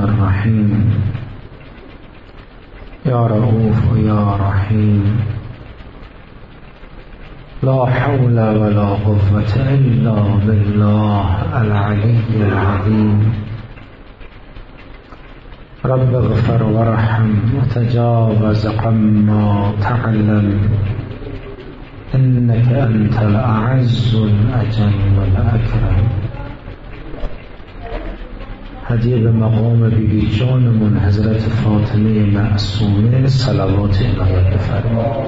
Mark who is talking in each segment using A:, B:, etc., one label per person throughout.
A: الرحيم يا رؤوف يا رحيم لا حول ولا قوة إلا بالله العلي العظيم رب اغفر وارحم وتجاوز عما تعلم إنك أنت الأعز الأجل الأكرم. هدیه به مقام بیبی جانمون حضرت فاطمه معصومه صلوات الهی بفرمایید.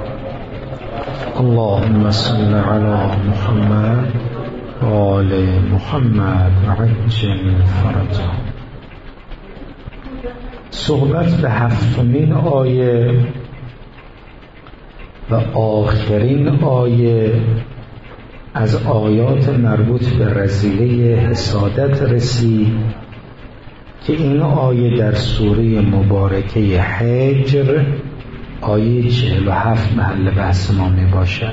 A: اللهم صل علی محمد و آل محمد و عجل فرجه. صحبت به هفتمین آیه و آخرین آیه از آیات مربوط به رذیله حسادت رسید که این آیه در سوره مبارکه حجر آیه 47 محل بحث ما می باشد.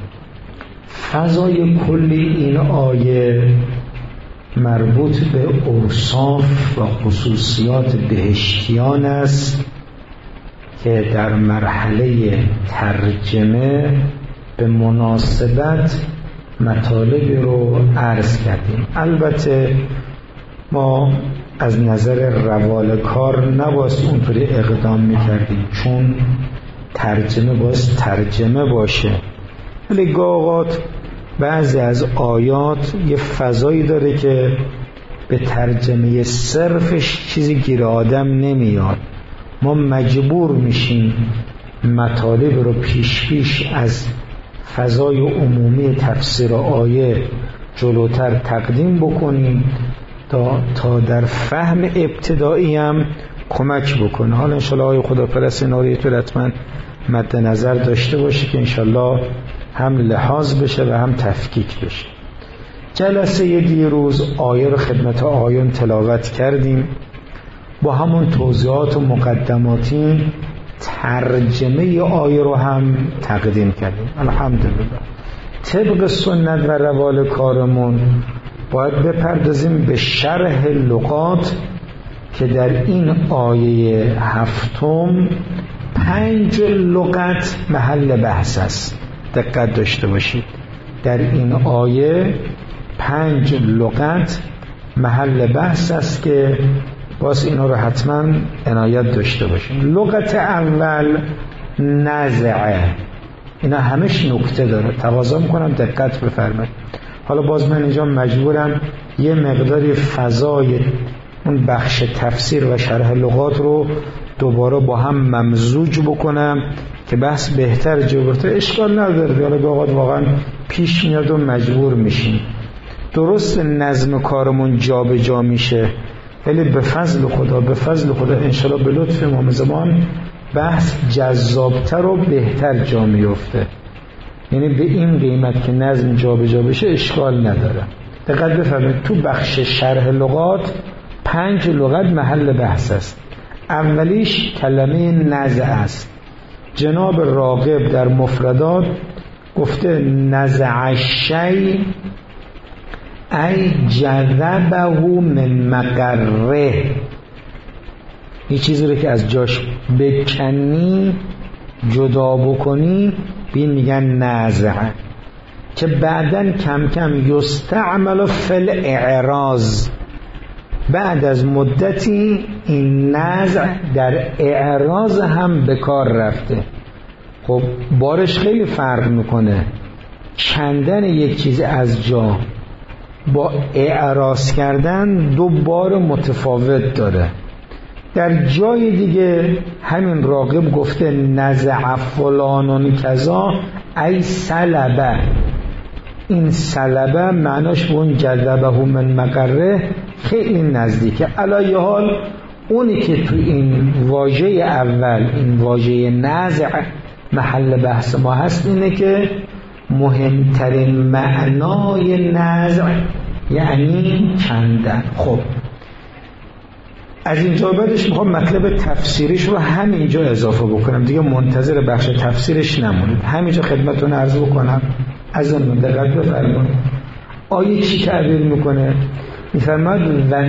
A: فضای کلی این آیه مربوط به اوصاف و خصوصیات بهشتیان است که در مرحله ترجمه به مناسبت مطالبی رو عرض کردیم. البته ما از نظر روال کار نباید اونطوری اقدام میکردیم چون ترجمه باید ترجمه باشه، ولی گاهات بعضی از آیات یه فضایی داره که به ترجمه صرفش چیزی گیر آدم نمیاد. ما مجبور میشیم مطالب رو پیش از فضای عمومی تفسیر آیه جلوتر تقدیم بکنیم تا در فهم ابتدایی هم کمک بکنه. حالا انشالله آیه خداپرست ناریه تو حتما مد نظر داشته باشه که انشالله هم لحاظ بشه و هم تفکیک بشه. جلسه دیروز آیه رو خدمت آیون تلاوت کردیم، با همون توضیحات و مقدماتی ترجمه آیه رو هم تقدیم کردیم. الحمدلله. طبق سنت و روال کارمون باید بپردازیم به شرح لغات که در این آیه هفتم 5 لغت محل بحث است. دقت داشته باشید، در این آیه 5 لغت محل بحث است که باز اینا رو حتما عنایت داشته باشیم. لغت اول نزعه، اینا همش نکته داره، تقاضا میکنم دقت بفرمایید. حالا باز من اینجا مجبورم یه مقداری فضای اون بخش تفسیر و شرح لغات رو دوباره با هم ممزوج بکنم که بحث بهتر جبرته. اشکال نداره، حالا به اوقات واقعا پیش میاد و مجبور میشیم. درست نظم کارمون جا به جا میشه، ولی به فضل خدا انشالله به لطف امام زمان بحث جذابتر و بهتر جا میفته. یعنی به این قیمت که نظم جا به جا بشه اشکال نداره. دقت بفرمایید، تو بخش شرح لغات 5 لغت محل بحث است. اولیش کلمه نزع است. جناب راغب در مفردات گفته نزع الشیء ای جذبه من مقره، این چیزی رو که از جاش بکنی جدا بکنی بین میگن نزع، که بعدن کم کم یستعمل فی الاعراض. بعد از مدتی این نزع در اعراض هم به کار رفته. خب بارش خیلی فرق میکنه، کندن یک چیز از جا با اعراض کردن 2 بار متفاوت داره. در جای دیگه همین راغب گفته نزع فلانون کذا ای سلبه. این سلبه معناش به اون جذبه من مقره خیلی نزدیکه. علی حال اونی که تو این واژه اول، این واژه نزع محل بحث ما هست، اینه که مهمترین معنای نزع یعنی کندن. خب از اینجا بعدش میخوام مطلب تفسیریش رو همینجا اضافه بکنم، دیگه منتظر بخش تفسیرش نمونید، همینجا خدمتتون عرض بکنم. از اون دقت بفرمایید آیه چی تعبیر میکنه؟ میفرماد و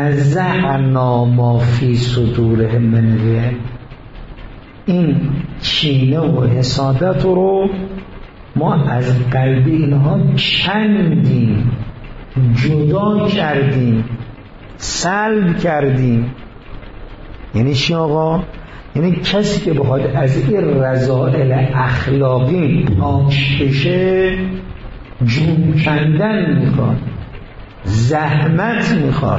A: نزعنا ما فی صدورهم من الغل، این کینه و حسادت رو ما از قلب اینها کندیم، جدا کردیم، سلب کردیم. یعنی چی آقا؟ یعنی کسی که بخواد از این رذائل اخلاقی پاک بشه جون کندن میخواد، زحمت میخواد،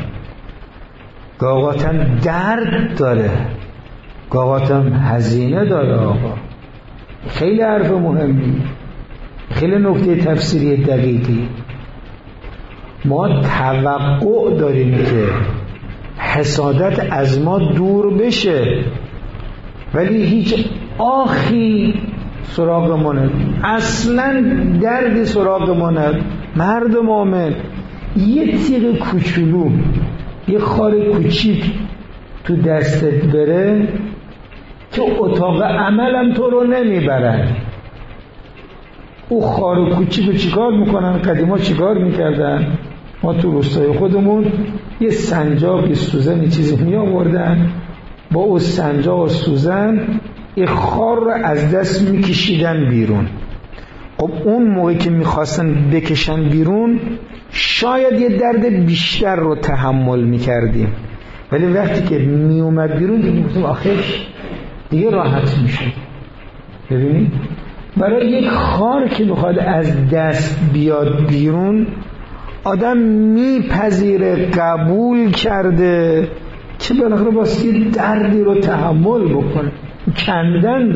A: گاهاتم درد داره، گاهاتم هزینه داره. آقا خیلی حرف مهمی، خیلی نکته تفسیری دقیقی. ما توقع داریم که حسادت از ما دور بشه، ولی هیچ آخی سراغ ما اصلا دردی سراغ ما مرد مومن یه تیغ کوچولو، یه خار کوچیک تو دستت بره که اتاق عملم تو رو نمیبرن. او خار کوچیک رو چیکار میکنن؟ قدیما چیکار میکردن؟ ما تو روستای خودمون یه سنجاق، یه سوزن، یه چیزی می آوردن، با او سنجاق و سوزن یه خار رو از دست میکشیدن بیرون. خب اون موقعی که میخواستن بکشن بیرون شاید یه درد بیشتر رو تحمل میکردیم، ولی وقتی که میومد بیرون دیگه آخرش دیگه راحت میشه. ببینید برای یک خار که میخواد از دست بیاد بیرون آدم میپذیره، قبول کرده که بالاخره واسه یه دردی رو تحمل بکنه. کندن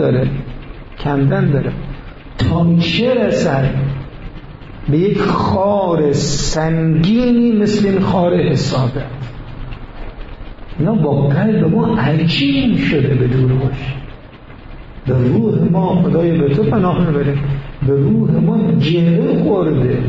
A: داره تا چه رسد به یک خار سنگینی مثل این خار حسادت. اینا با قلب ما عجین شده به دور باشه، به روح ما، خدای به تو پناه ببره، به روح ما گره خورده.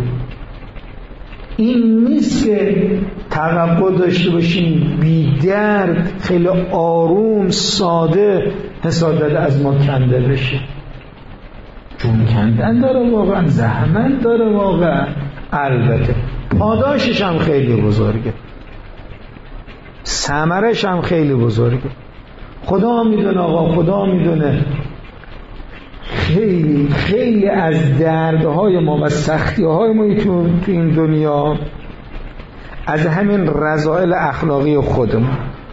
A: این نیست که توقع داشته باشیم بی درد، خیلی آروم، ساده حسادت از ما کنده بشه. چون کندن داره واقعا، زحمت داره واقعا، البته پاداشش هم خیلی بزرگه، ثمرش هم خیلی بزرگه. خدا میدونه آقا، خدا میدونه خیلی خیلی از دردهای ما و سختیهای ما تو این دنیا از همین رذائل اخلاقی خودمون.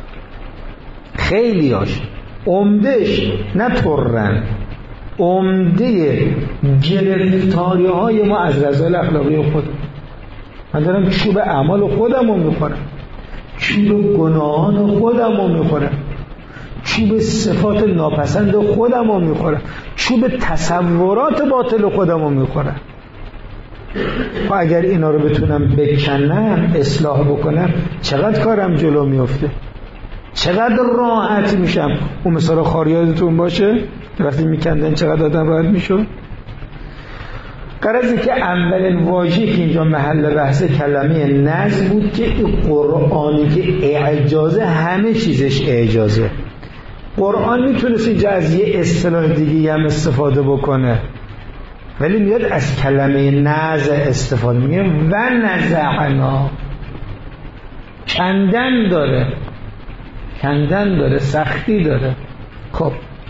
A: خیلیاش عمدهش نه طرن، عمده گرفتاری های ما از رذائل اخلاقی خودمون. من دارم چوب اعمال خودم رو میخورم، چوب گناهان خودم رو میخورم، چوب صفات ناپسند خودم رو میخورم، چوب تصورات باطل خودم رو میخورم. و اگر اینا رو بتونم بکنم، اصلاح بکنم، چقدر کارم جلو میفته، چقدر راحت میشم. اون مثال خار یادتون باشه وقتی میکندن چقدر آدم راحت میشد. غرضی که اولین واژه‌ای که اینجا محل بحث کلمه نزع بود که این قرآنی که اعجازه، همه چیزش اعجازه. قرآن میتونست اینجا از یه اصطلاح دیگه هم استفاده بکنه، ولی میاد از کلمه نزع استفاده میگه و نزعنا. کندن داره، سختی داره. خب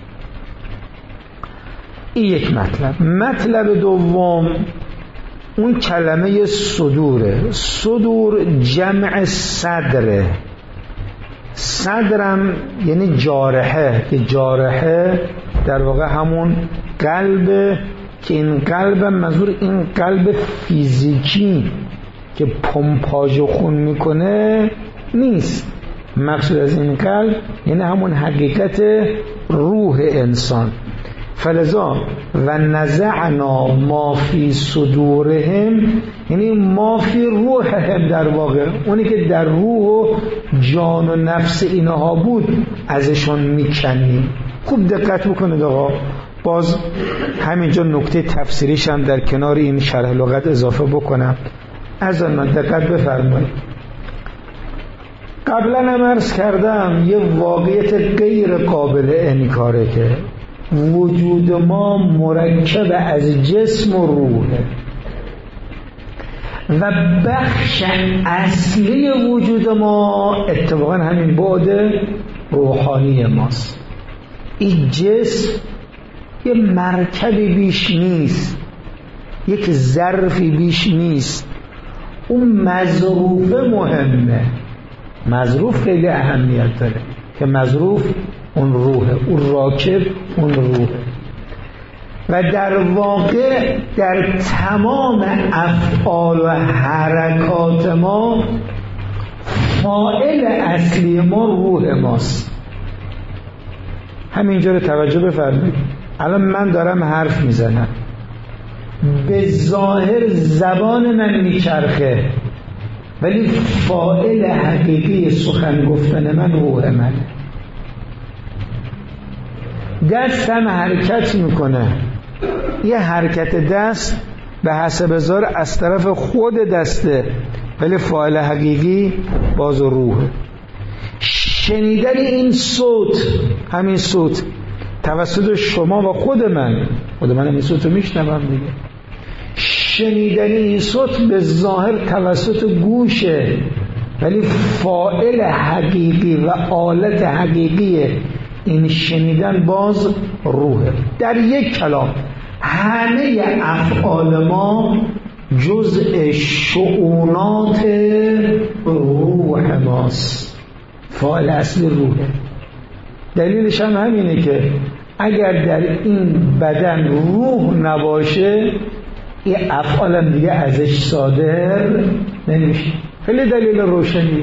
A: این یک مطلب. مطلب دوم اون کلمه صدوره. صدور جمع صدره. صدرم یعنی جارحه، که جارحه در واقع همون قلب، که این قلب منظور این قلب فیزیکی که پمپاژ خون میکنه نیست. مقصود از این قلب یعنی همون حقیقت روح انسان. فلذا و نزعنا ما فی صدورهم یعنی ما فی روحهم، در واقع اونی که در روح و جان و نفس اینها بود ازشون میکنیم. خوب دقت بکنید آقا، باز همینجا نکته تفسیریش هم در کنار این شرح لغت اضافه بکنم. از من دقت بفرمایید. قبلا هم عرض کردم یه واقعیت غیر قابل انکاره که وجود ما مرکب از جسم و روحه. و بخش اصلی وجود ما اتفاقا همین بعد روحانی ماست. این جسم یه مرکبی بیش نیست، یک ظرفی بیش نیست. اون مظروف مهمه، مظروف خیلی اهمیت داره که مظروف اون روحه، اون راکب اون روحه. و در واقع در تمام افعال و حرکات ما فاعل اصلی ما روح ماست. همینجا رو توجه بفرمایید. الان من دارم حرف میزنم، به ظاهر زبان من میچرخه، ولی فاعل حقیقی سخن گفتن من روح منه. دستم حرکت میکنه، یه حرکت دست به حسب ظاهر از طرف خود دسته، ولی فاعل حقیقی باز روحه. شنیدن این صوت، همین صوت توسط شما و خود من این صوت رو میشنوم دیگه. شنیدن این صوت به ظاهر توسط گوشه، ولی فاعل حقیقی و آلت حقیقی این شنیدن باز روحه. در یک کلام همه افعال ما جزء شؤونات روح ماست، فاعل اصلی روحه. دلیلش هم همینه که اگر در این بدن روح نباشه این افعال دیگه ازش صادر نمیشه. خیلی دلیل روشنی.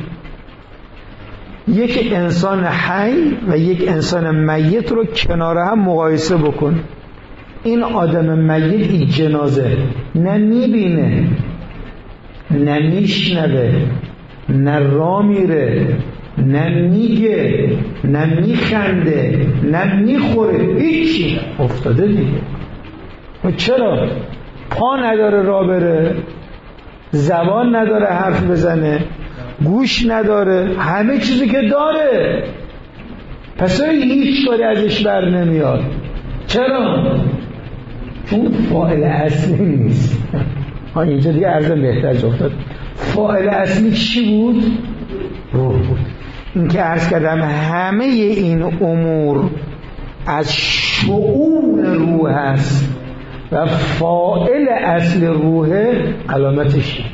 A: یک انسان حی و یک انسان میت رو کنار هم مقایسه بکن. این آدم میت این جنازه نه میبینه، نه میشنوه، نه را میره، نه میگه، نه میخنده، نه میخوره، هیچی، افتاده دیگه. و چرا؟ پا نداره را بره، زبان نداره حرف بزنه، گوش نداره، همه چیزی که داره، پس هیچ کاری ازش بر نمیاد. چرا؟ چون فاعل اصلی نیست. اینجا دیگه عرضم بهتر جا افتاد. فاعل اصلی چی بود؟ روح بود. این که عرض کردم همه این امور از شؤون روح هست و فاعل اصل روح علامتش.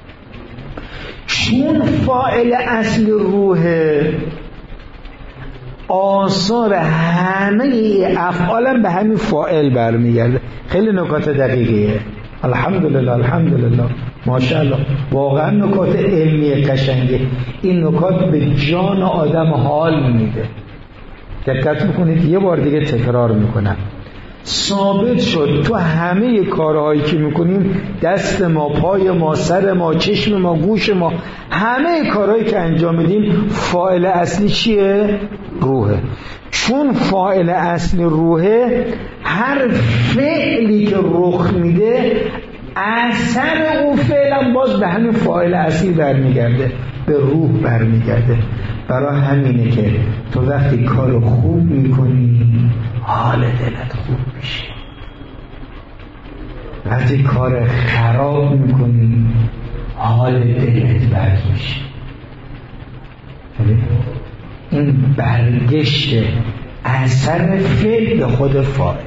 A: چون فاعل اصل روح، آثار همه افعالم به همین فاعل برمیگرده. خیلی نکات دقیقیه. الحمدلله الحمدلله ماشاءالله، واقعا نکات علمی قشنگه. این نکات به جان آدم حال میده. دقت میکنید، یه بار دیگه تکرار میکنم. ثابت شد تو همه کارهایی که میکنیم، دست ما، پای ما، سر ما، چشم ما، گوش ما، همه کارهایی که انجام میدیم فاعل اصلی چیه؟ روحه. چون فاعل اصلی روحه، هر فعلی که رخ میده اثر اون فعلا باز به همین فاعل اصلی برمیگرده، به روح برمیگرده. برای همینه که تو وقتی کار خوب میکنی حال دلت خوب میشه، وقتی کار خراب میکنی حال دلت بد میشه. این برگشت اثر فعل به خود فاعل.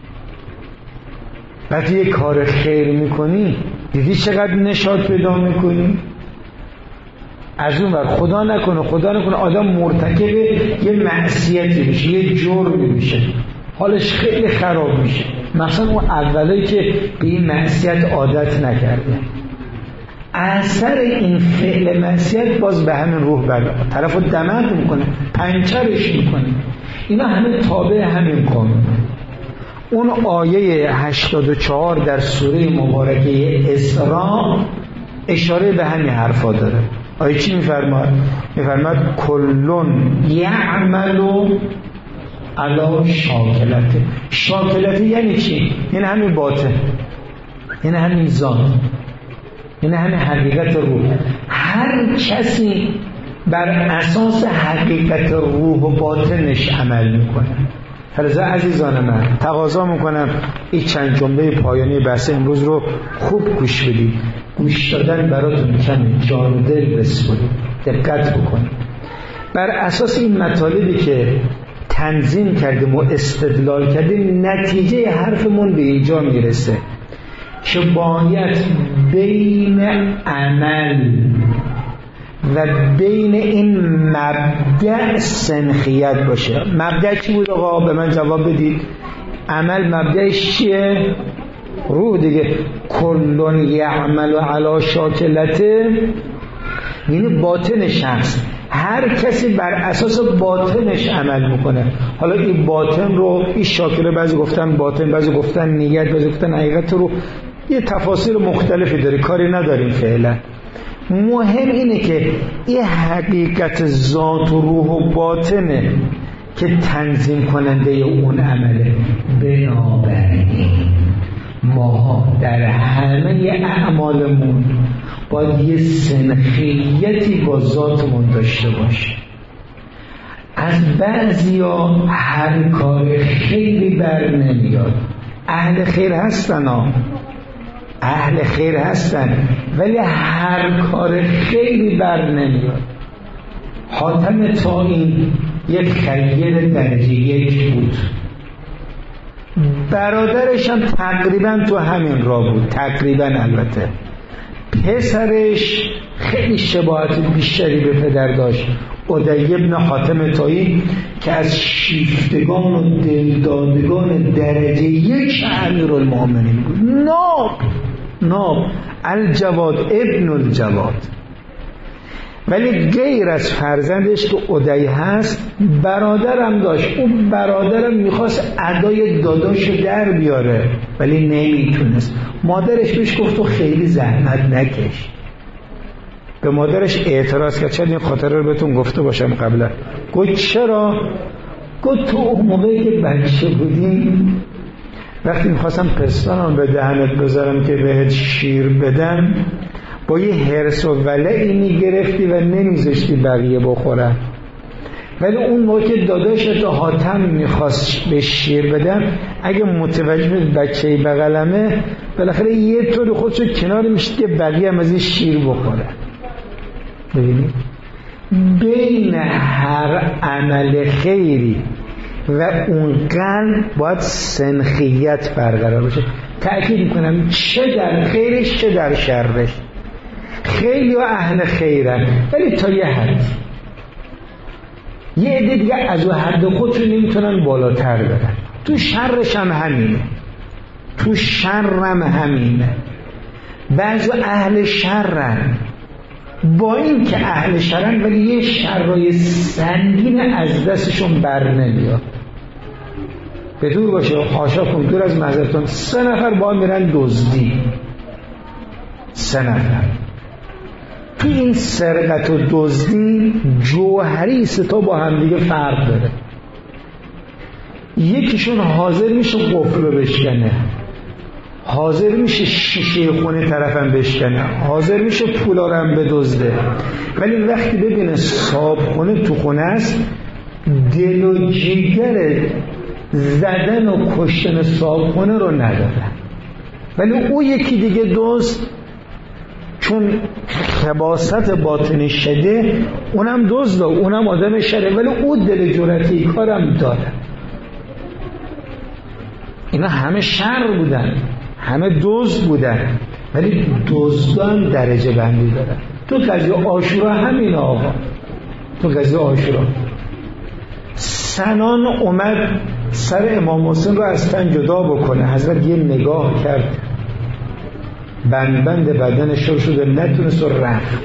A: وقتی یک کار خیر میکنی دیدی چقدر نشاط پیدا میکنی؟ از اون وقت خدا نکنه آدم مرتکب یه معصیتی میشه، یه جرمی میشه، حالش خیلی خراب میشه. مثلا اون اولی که به این معصیت عادت نکرده، اثر این فعل معصیت باز به همین روح برمیاد، طرفو دمق میکنه، پنچرش میکنه. اینا همه تابع همین قانونه. اون آیه 84 در سوره مبارکه اسراء اشاره به همین حرفا داره. آیه چی میفرماد؟ میفرماد کلون یعمل علی شاکلته. شاکلته یعنی چی؟ یعنی همین باطن، یعنی همین ذات، یعنی همین حقیقت روح. هر کسی بر اساس حقیقت روح و باطنش عمل میکنه. فلذا عزیزان من تقاضا میکنم این چند جمله پایانی بحث امروز رو خوب گوش بدید. گوش دادن براتون کمه، جان و دل بسپرید، دقت بکنید. بر اساس این مطالبی که تنظیم کردیم و استدلال کردیم، نتیجه حرفمون به اینجا میرسه که باید بین عمل و بین این مبدأ سنخیت باشه. مبدأ چی بود آقا؟ به من جواب بدید. عمل مبدأش چیه؟ روح دیگه. کلون یعمل علی شاکلته، یعنی باطن شخص. هر کسی بر اساس باطنش عمل میکنه. حالا این باطن رو، این شاکله، بعضی گفتن باطن، بعضی گفتن نیت، بعضی گفتن حقیقت، رو یه تفاسیر مختلفی داره، کاری نداریم فعلا. مهم اینه که این حقیقت ذات و روح و باطنه که تنظیم کننده اون عمله. بنابراین ما در همه اعمالمون باید یه سنخیتی با ذاتمون داشته باشه. از بعضیا هر کار خیری بر نمیاد. اهل خیر هستن اهل خیر هستن، ولی هر کار خیری بر نمیاد. حاتم طائین یک خیر درجه 1 بود، برادرش هم تقریبا تو همین راه بود، تقریبا. البته پسرش خیلی شباهت بیشتری به پدر داشت، عدی بن حاتم طائین، که از شیفتگان و دلدادگان درجه 1 امیرالمؤمنین بود. ناب الجواد ابن الجواد. ولی غیر از فرزندش که عدی هست، برادرم داشت. اون برادرم میخواست ادای داداشو در بیاره ولی نمیتونست. مادرش بهش گفت تو خیلی زحمت نکش. به مادرش اعتراض کرد. چند این خاطره رو بهتون گفته باشم قبلا. گفت چرا؟ گفت تو اون موقعی که بچه بودیم، وقتی میخواستم پستانم به دهنت بذارم که بهت شیر بدم، با یه حرص و ولعی میگرفتی و نمیذاشتی بقیه بخورن. ولی اون موقع که داداشت حاتم میخواست به شیر بدم، اگه متوجه بچه بغلمه، بالاخره یه طور خودشو کنار میشید که بقیه هم از این شیر بخورن. ببینید بین هر عمل خیری و اون قلب باید سنخیت برقرار باشه. تأکید میکنم چه در خیرش چه در شرش. خیلی و اهل خیرن، ولی تا یه حد. یه عده دیگه از اون حد خودشون نمیتونن بالاتر برن. تو شرش هم همینه، تو شرم همینه. بعضی اهل شرن، با این که اهل شرن ولی یه شرای سنگین از دستشون بر نمیاد. به دور باشه، حاشا کن، دور از معذرتون. 3 نفر با میرن دزدی، 3 نفر. تو این سرقت و دزدی جوهری 3 تا با هم دیگه فرق داره. یکیشون حاضر میشه قفل رو بشکنه، حاضر میشه شیشه خونه طرفم بشکنه، حاضر میشه پولا رو هم بدزده، ولی وقتی ببینه صاحب خونه تو خونه است، دل و جگر زدن و کشتن صاحب خونه رو نداره. ولی او یکی دیگه دزد، چون خباثت باطنی شده، اونم دزده، اونم آدم شره، ولی او دل جرأتی کارم داره. اینا همه شر بودن، همه دزد بودن، ولی دزدان درجه بندی دارن. تو قضیه عاشورا همین آقا، تو قضیه عاشورا سنان اومد سر امام حسین رو از تن جدا بکنه. حضرت یه نگاه کرد، بند بدنش رو شده، نتونست رو رفت.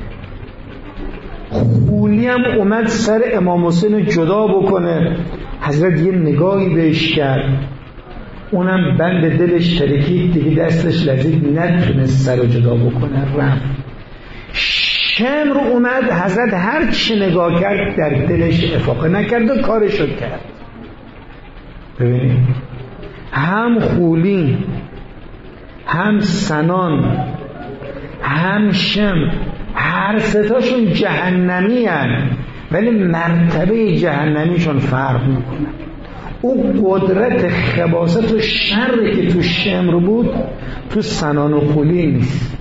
A: خولی هم اومد سر امام حسین رو جدا بکنه. حضرت یه نگاهی بهش کرد، اونم بند دلش ترکید دیگه، دستش لرزید، نتونست سر رو جدا بکنه، رفت. شمر اومد، حضرت هر چی نگاه کرد در دلش افاقه نکرد و کارشو کرد. ببینید، هم خولی، هم سنان، هم شمر، هر 3 تاشون جهنمی هن، ولی مرتبه جهنمیشون فرق میکنه. او قدرت خباثت و شر که تو شمر بود تو سنان و خولی نیست.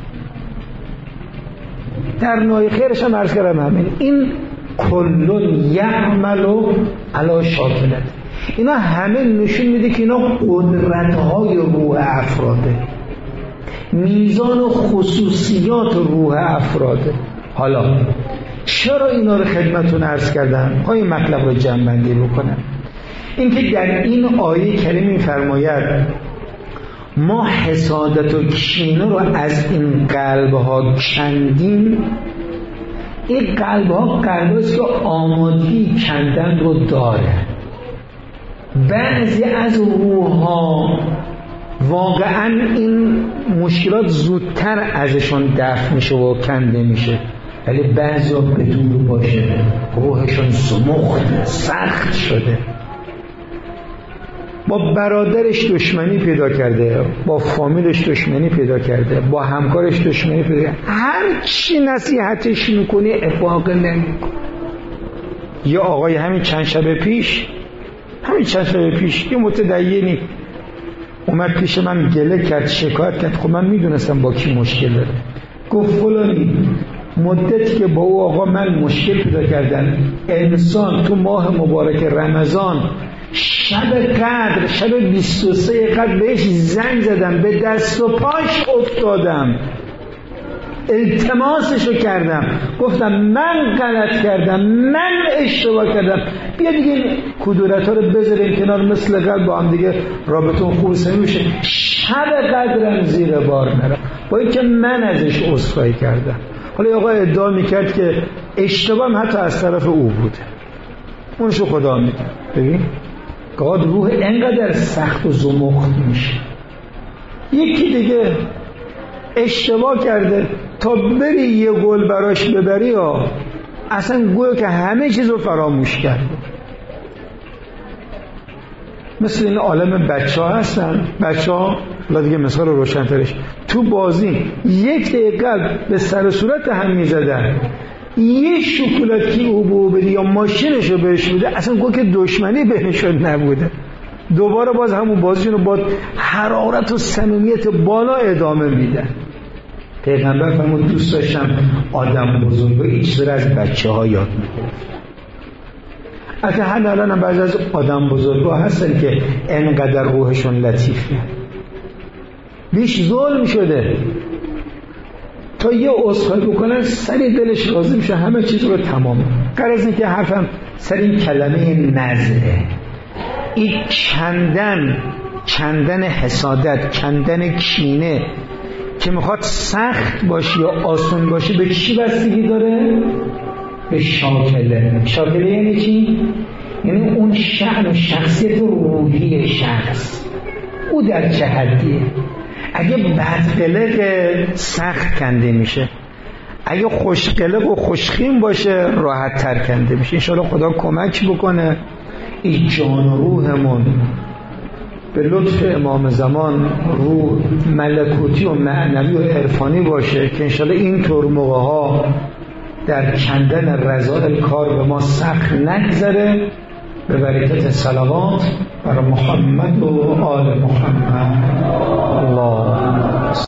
A: در نای خیرش هم عرض کردم همین، این کلون یعمل علی شاکلت، اینا همه نشون میده که اینا قدرت‌های روح افراده، میزان و خصوصیات روح افراده. حالا چرا اینا رو خدمتون عرض کردم؟ این مطلب رو جمع‌بندی بکنم. اینکه در این آیه کریم می‌فرماید ما حسادت و کینه رو از این قلب‌ها کندیم. این قلب‌ها قلب‌هاست که آمادگی کندن رو داره. بعضی از روح‌ها واقعاً این مشکلات زودتر ازشون دفع میشه و کنده میشه، ولی بعضی‌ها بدون باشه روحشون سمخت سخت شده، با برادرش دشمنی پیدا کرده، با فامیلش دشمنی پیدا کرده، با همکارش دشمنی پیدا کرده، هر چی نصیحتش میکنی افاقه نمیکنه. یه آقای همین چند شب پیش یه متدینی اومد پیش من، گله کرد، شکایت کرد. خب من میدونستم با کی مشکل داره. گفت فلانی مدتی که با او آقا من مشکل پیدا کردن، انسان تو ماه مبارک رمضان شب قدر، شب 23 قدر بهش زنگ زدم، به دست و پاش افتادم، التماسشو کردم، گفتم من غلط کردم، من اشتباه کردم، بیا دیگه کدورت ها رو بذاریم کنار، مثل قبل با هم دیگه رابطون خوب میشه، شب قدرم زیر بار نرم، با اینکه من ازش عذرخواهی کردم. حالا آقا ادعا میکرد که اشتباه هم حتی از طرف او بوده، اونشو خدا میگه. ببین گاد روح انقدر سخت و زمخت میشه. یکی دیگه اشتباه کرده، تا بری یه گل براش ببری اصلا گویا که همه چیز رو فراموش کرده. مثل این عالم بچه ها هستن، بچه ها دیگه مثال روشن‌ترش، تو بازی یک دقیقه به سر صورت هم میزدن، یه شکلاتی او بو بده یا ماشینشو بهش بده، اصلا گویا که دشمنی بینشون نبوده، دوباره باز همون بازیشون رو با حرارت و صمیمیت بالا ادامه میدن. پیغمبر فرمود دوست داشتم آدم بزرگ و ایچ از بچه ها یاد میگرفت. حتی الان هم بعضی از آدم بزرگ ها هستن که انقدر روحشون لطیفه، بیش ظلم شده، تا یه عذرخواهی بکنن سری دلش راضی میشه، همه چیز رو تمام. غرض اینه که حرفم سر این کلمه نزعه، این کندن حسادت، کندن کینه که میخواد سخت باشه یا آسان باشه، به چی بستگی داره؟ به شاکله. شاکله یعنی چی؟ یعنی اون شأن و شخصیت روحی شخص، او در چه حدیه. اگه بدقلق سخت کنده میشه، اگه خوشقلق و خوشخیم باشه راحت تر کنده میشه. انشاءالله خدا کمک بکنه این جان و روحمون به لطف امام زمان روح ملکوتی و معنوی و عرفانی باشه که انشاءالله اینطور موقع ها در کندن رذائل کار به ما سخت نگذره. به برکت صلوات بر محمد و آل محمد. الله